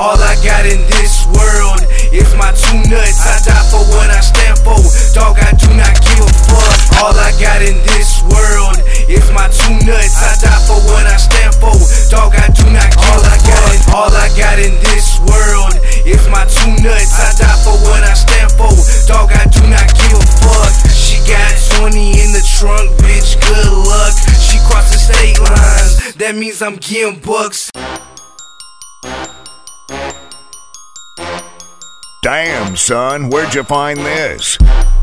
All I got in this world is my two nuts. I die for what I stand for. Dog, I do not give a fuck. All I got in this world is my two nuts. I die for what I stand for. Dog, I do not give a fuck. All I got in this world is my two nuts. I die for what I stand for. Dog, I do not give a fuck. She got 20 in the trunk, bitch, good luck. She crossed the state lines, that means I'm getting bucks. Damn, son, where'd you find this?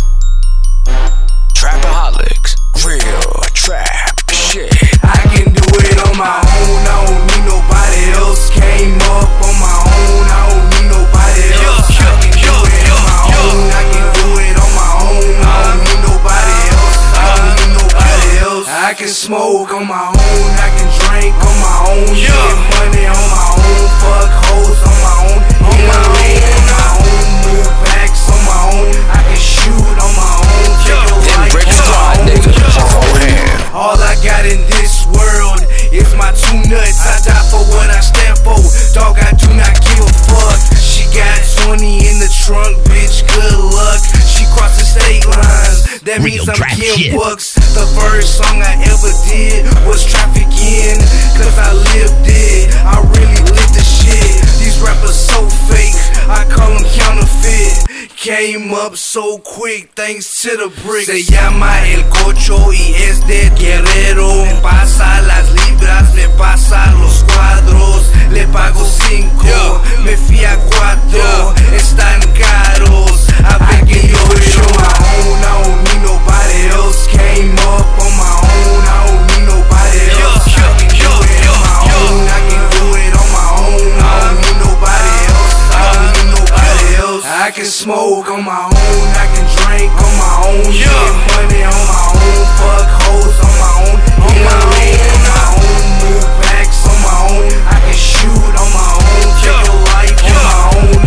Trapaholics, real trap shit. I can do it on my own, I don't need nobody else. Came up on my own, I don't need nobody else. I can do it on my own, I can do it on my own. I don't need nobody else, I don't need nobody else. I can smoke on my own, I can drink on my own. Get money on my own, fuck hoes on my own. On my own, move packs on my own. I can shoot on my own, take a life on my own. All I got in this world is my two nuts. I die for what I stand for. Dog, I do not give a fuck. She got 20 in the trunk, bitch, good luck. She crossed the state lines, that means I'm getting bucks. The first song I ever did was Trafficking, cause I lived it, I really lived the shit. These rappers so fake, I call them counterfeit. Came up so quick thanks to the bricks. Se llama El Cocho y es de Guerrero. Me pasa las libras, me pasa los cuadros. Le pago 5, me fui a 4. Están caros, I bet que yo it on my own. I don't need nobody else. Came up on my own, I don't need nobody else. I can do it on my own, I can do it on my own. I don't need nobody else, I don't need nobody else. I can smoke on my own, I can drink on my own. Get money on my own, fuck hoes on my own. On my own, move packs on my own. I can shoot on my own, take a life on my own.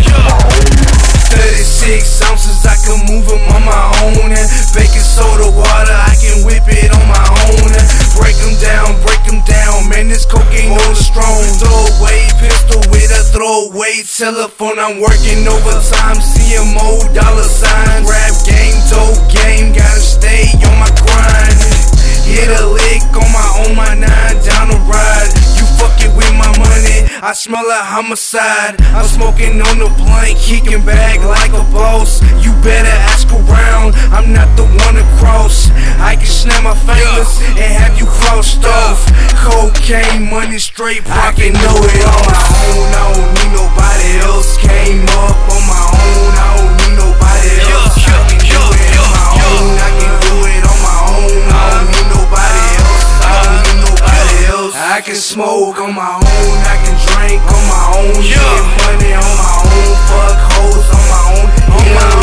36 ounces, I can move them on my own. Baking soda water, I can whip it on my own. Break them down, man, this cocaine on strong. Throwaway pistol with a throwaway telephone. I'm working overtime, CMO dollar signs. Rap game, dope game, gotta stay on my grind. Hit a lick on my 9 down the ride. You fucking with my money, I smell like homicide. I'm smoking on the blunt, kicking back like a boss. You better ask around, I'm not the one to cross. I can snap my fingers and have you crossed off. Cocaine money straight pocket, know it on my own. I don't need nobody else. Came up on my own, I don't need nobody else. I can do it on my own, I can do it on my own. I don't need nobody else, I don't need nobody else. I can smoke on my own, I can drink on my own. Get money on my own, fuck hoes on my own. On my